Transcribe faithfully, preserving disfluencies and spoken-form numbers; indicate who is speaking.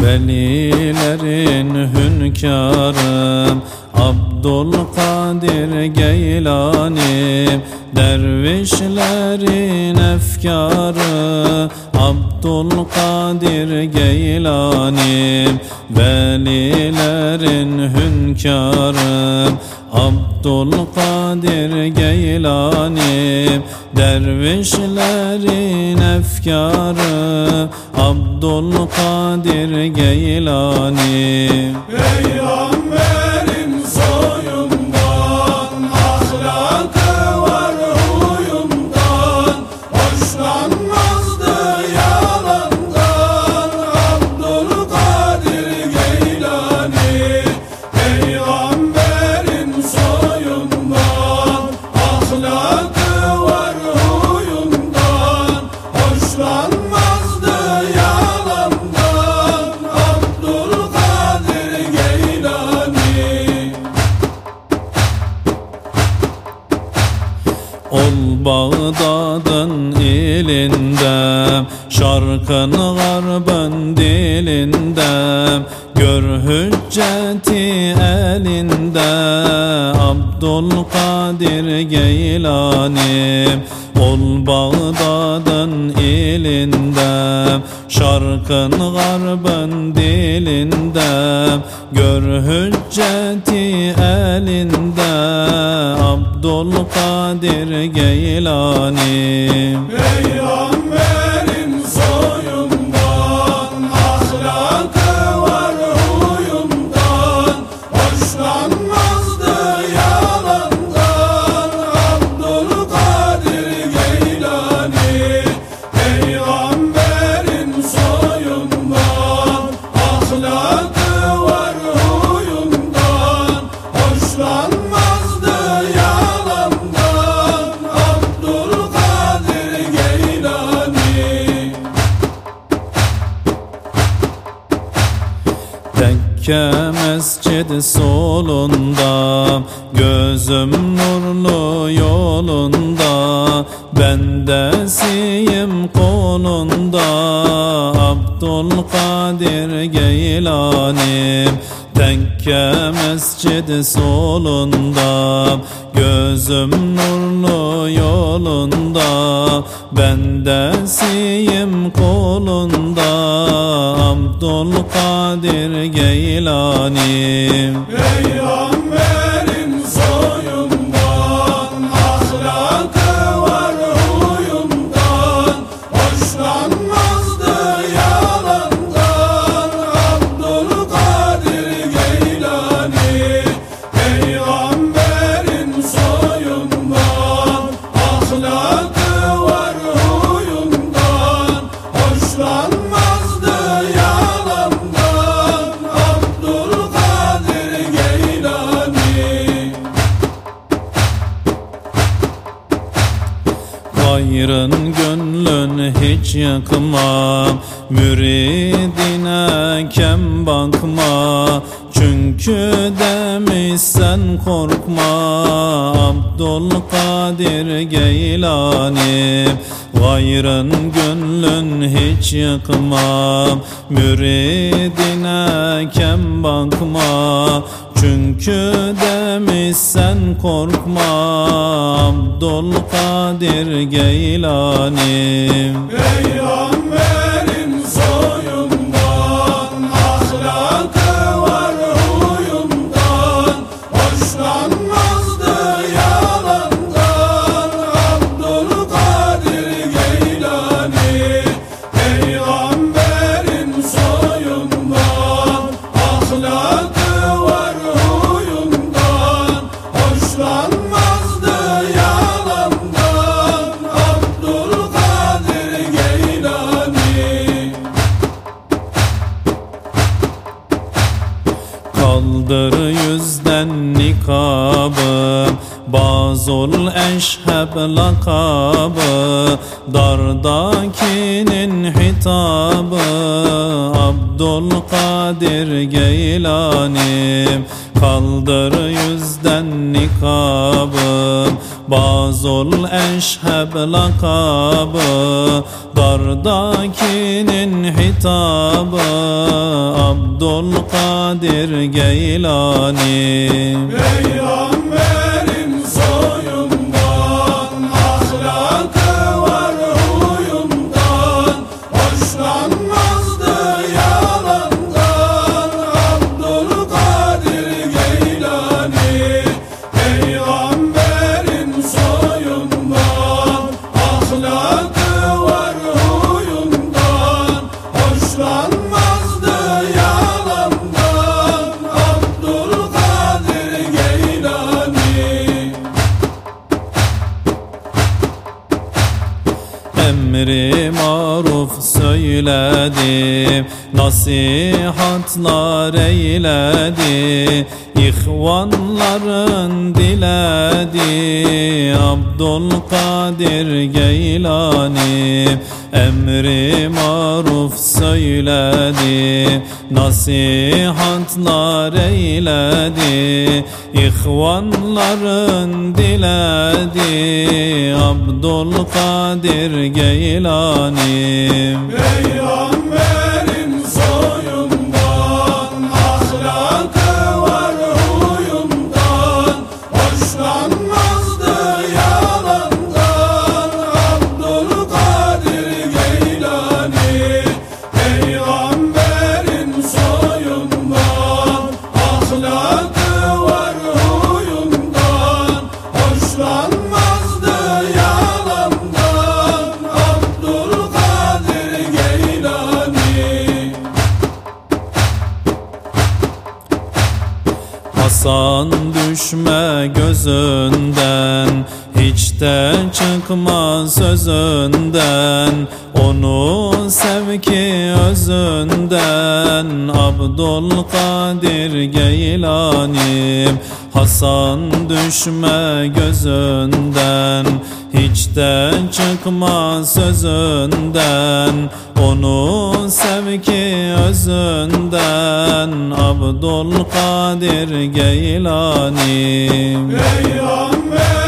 Speaker 1: Velilerin hünkârım Abdülkadir Geylani, dervişlerin efkârı Abdülkadir Geylani, velilerin hünkârı Abdülkadir Geylani, dervişlerin efkârı Abdülkadir Geylani.
Speaker 2: Peygamberin soyundan, ahlakı var huyundan, hoşlanmazdı yalandan Abdülkadir Geylani. Peygamberin soyundan, ahlakı var huyundan, hoşlanmazdı yalandan Abdülkadir Geylani.
Speaker 1: Ol Bağdat'ın ilinde, şarkın garbın dilinde, gör hücceti elinde Abdülkadir Geylani. Ol Bağdat'ın ilinde, şarkın garbın dilinde, gör hücceti elinde Abdülkadir Geylani.
Speaker 2: Peygamberin soyundan, ahlakı var huyundan, hoşlanmazdı yalandan Abdülkadir Geylani. Peygamberin soyundan, ahlakı var huyundan, hoşlanmazdı yalandan Abdülkadir Geylani.
Speaker 1: Tekke mescid solunda, gözüm nurlu yolunda, bendesiyim kolunda Abdülkadir Geylani. Tekke mescid solunda, gözüm nurlu yolunda, bendesiyim kolunda Abdülkadir Geylani.
Speaker 2: Peygamberin soyundan, ahlakı var huyundan, hoşlanmazdı yalandan Abdülkadir Geylani. Peygamberin soyundan, ahlakı var huyundan, hoşlanmazdı yalandan Abdülkadir Geylani.
Speaker 1: Gayrın gönlün hiç yakma, müridine kem bakma, çünkü demişsen korkma Abdülkadir Geylani. Gayrın gönlün hiç yakma, müridine kem bakma, çünkü demişsen korkma Abdülkadir Geylani.
Speaker 2: Peygamberin soyundan, ahlakı var huyundan, hoşlanmazdı yalandan Abdülkadir Geylani. Peygamberin soyundan, ahlakı var huyundan, hoşlanmazdı yalandan Abdülkadir Geylani.
Speaker 1: Kaldır yüzden nikabı, bazul eşheb lakabı, dardakinin hitabı Abdülkadir Geylani. Kaldır yüzden nikabı, bazul eşheb lakabı, dardakinin hitabı Abdülkadir Geylani.
Speaker 2: Peygamberin soyundan, ahlakı var huyundan, hoşlanmazdı yalandan. Abdülkadir Geylani. Peygamberin soyundan, ahlakı var huyundan, hoşlanmazdı yalandan. Abdülkadir Geylani.
Speaker 1: Emri maruf söyledim, nasihatlar eyledi, İhvanların diledi. Abdülkadir Geylani. Emri maruf söyledi, nasihatlar eyledi, İhvanların diledi. Abdülkadir Geylani.
Speaker 2: Peygamberin soyundan, ahlakı var huyundan, hoşlanmazdı yalandan. Abdülkadir Geylani. Peygamberin soyundan, ahlakı var huyundan, hoşlanmazdı yalandan. Abdülkadir Geylani.
Speaker 1: Hasan düşme gözünden, hiç de çıkma sözünden, onu sev ki özünden. Abdülkadir Geylani. Hasan düşme gözünden, hiç de çıkma sözünden, onu sev ki özünden. Abdülkadir Geylani.
Speaker 2: Peygamber